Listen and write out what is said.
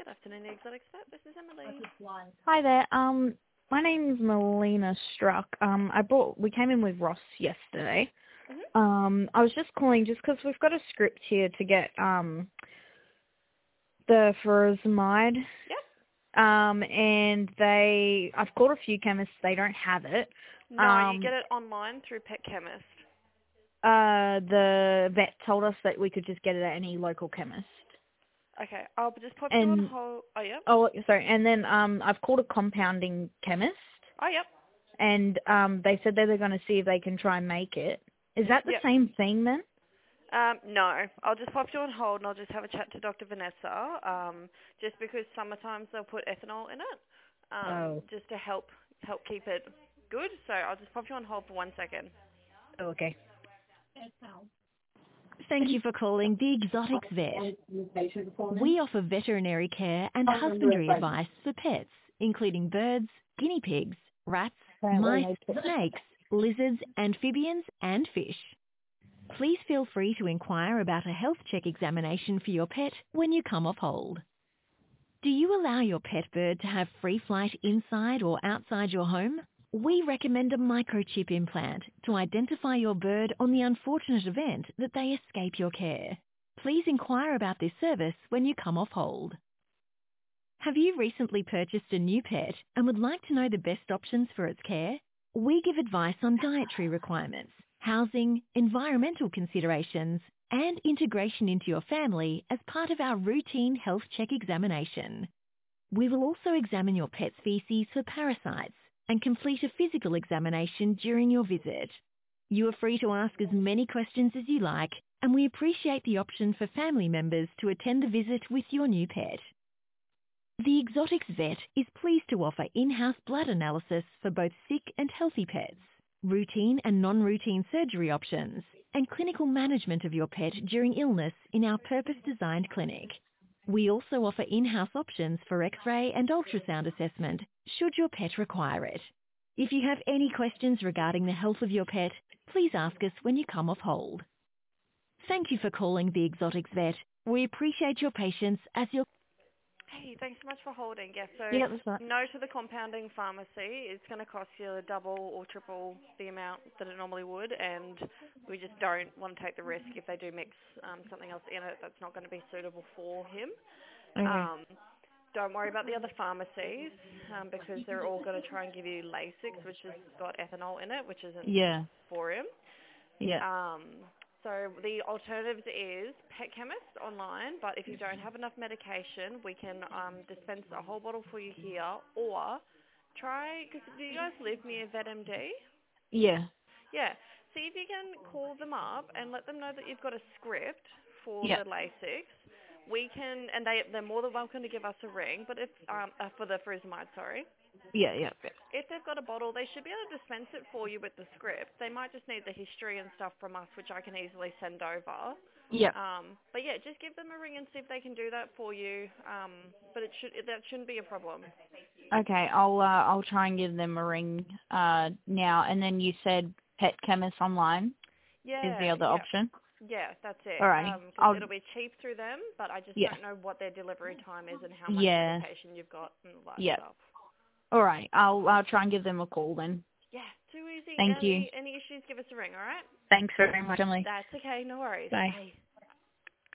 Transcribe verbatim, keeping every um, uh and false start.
Afternoon, the Exotic Vet. This is Emily. Hi there. Um, my name's Melina Struck. Um, I bought. We came in with Ross yesterday. Mm-hmm. Um, I was just calling just because we've got a script here to get um the furosemide. Yep. Um, and they, I've called a few chemists. They don't have it. No, you Um, get it online through Pet Chemist. uh, the vet told us that we could just get it at any local chemist. Okay, I'll just pop you on And hold. Oh, yep. oh, sorry. And then um, I've called a compounding chemist. Oh, yep. And um, they said they were going to see if they can try and make it. Is that the Yep. same thing then? Um, no, I'll just pop you on hold and I'll just have a chat to Doctor Vanessa. Um, just because sometimes they'll put ethanol in it, um, Oh. just to help help keep it good. So I'll just pop you on hold for one second. Oh, okay. Thank you for calling the Exotics Vet. We offer veterinary care and husbandry advice for pets, including birds, guinea pigs, rats, mice, snakes, lizards, amphibians, and fish. Please feel free to inquire about a health check examination for your pet when you come off hold. Do you allow your pet bird to have free flight inside or outside your home? We recommend a microchip implant to identify your bird on the unfortunate event that they escape your care. Please inquire about this service when you come off hold. Have you recently purchased a new pet and would like to know the best options for its care? We give advice on dietary requirements, housing, environmental considerations, and integration into your family as part of our routine health check examination. We will also examine your pet's feces for parasites and complete a physical examination during your visit. You are free to ask as many questions as you like, and we appreciate the option for family members to attend the visit with your new pet. The Exotics Vet is pleased to offer in-house blood analysis for both sick and healthy pets, routine and non-routine surgery options, and clinical management of your pet during illness in our purpose-designed clinic. We also offer in-house options for X-ray and ultrasound assessment should your pet require it. If you have any questions regarding the health of your pet, please ask us when you come off hold. Thank you for calling the Exotics Vet. We appreciate your patience as your Hey, thanks so much for holding. Yeah, so Yeah, that's right. no to the compounding pharmacy. It's going to cost you double or triple the amount that it normally would, and we just don't want to take the risk if they do mix um, something else in it that's not going to be suitable for him. Okay. Um, don't worry about the other pharmacies um, because they're all going to try and give you Lasix, which has got ethanol in it, which isn't Yeah. for him. Yeah. Um, so the alternatives is Pet Chemist online, but if you don't have enough medication, we can um, dispense a whole bottle for you here, or try, because do you guys live near VetMD? Yeah. Yeah, see if you can call them up and let them know that you've got a script for Yeah. the Lasix. We can, and they, they're more than welcome to give us a ring, but if, um, uh, for the furosemide, sorry. Yeah. Yeah. If they've got a bottle, they should be able to dispense it for you with the script. They might just need the history and stuff from us, which I can easily send over. Yeah. Um, but yeah, just give them a ring and see if they can do that for you. Um, but it should that shouldn't be a problem. Okay. I'll uh, I'll try and give them a ring uh now. And then you said Pet Chemist online is the Yeah, other yeah, option. yeah. That's it. Alrighty. Because I'll it'll be cheap through them, but I just yeah. don't know what their delivery time is and how much Yeah. medication you've got and all that Yeah. stuff. All right. I'll I'll try and give them a call then. Yeah, too easy. Thank you. Any any issues? Give us a ring. All right. Thanks very much, Emily. That's okay. No worries. Bye. Bye.